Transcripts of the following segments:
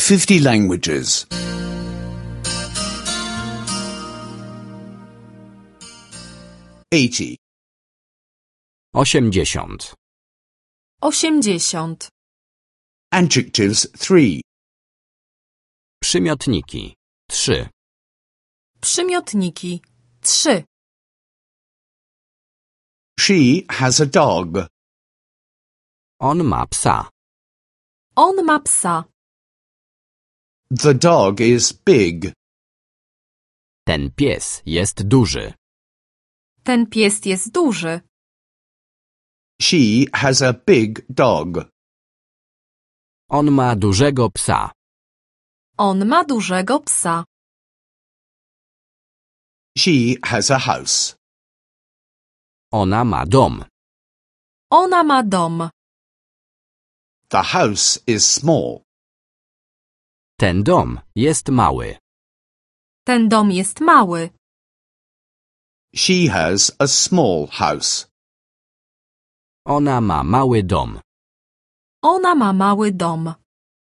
50 languages. 80. 80. 80. Adjectives 3. Przymiotniki 3. Przymiotniki 3. She has a dog. On ma psa. On ma psa. The dog is big. Ten pies jest duży. Ten pies jest duży. She has a big dog. On ma dużego psa. On ma dużego psa. She has a house. Ona ma dom. Ona ma dom. The house is small. Ten dom jest mały. Ten dom jest mały. She has a small house. Ona ma mały dom. Ona ma mały dom.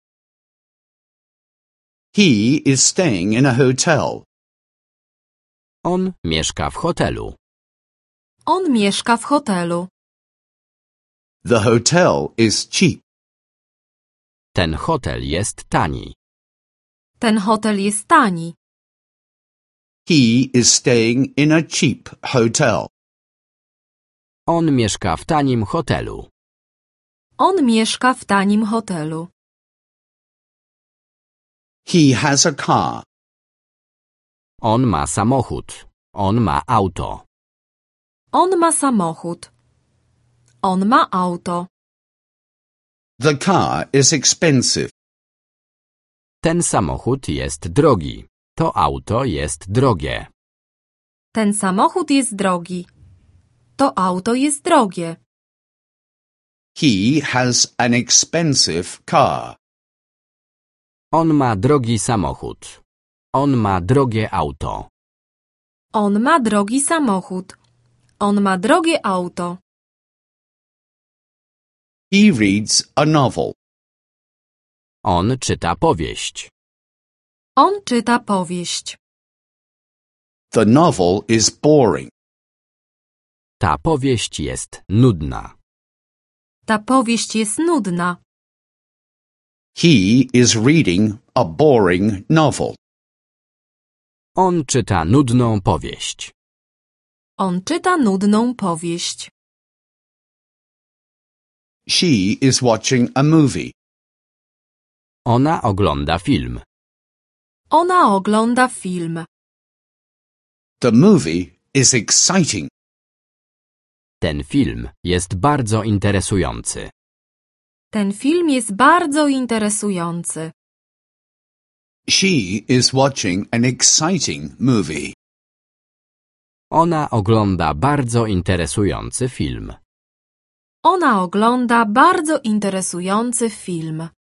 He is staying in a hotel. On mieszka w hotelu. On mieszka w hotelu. The hotel is cheap. Ten hotel jest tani. Ten hotel jest tani. He is staying in a cheap hotel. On mieszka w tanim hotelu. On mieszka w tanim hotelu. He has a car. On ma samochód. On ma auto. On ma samochód. On ma auto. The car is expensive. Ten samochód jest drogi. To auto jest drogie. Ten samochód jest drogi. To auto jest drogie. He has an expensive car. On ma drogi samochód. On ma drogie auto. On ma drogi samochód. On ma drogie auto. He reads a novel. On czyta powieść. On czyta powieść. The novel is boring. Ta powieść jest nudna. Ta powieść jest nudna. He is reading a boring novel. On czyta nudną powieść. On czyta nudną powieść. She is watching a movie. Ona ogląda film. Ona ogląda film. The movie is exciting. Ten film jest bardzo interesujący. Ten film jest bardzo interesujący. She is watching an exciting movie. Ona ogląda bardzo interesujący film. Ona ogląda bardzo interesujący film.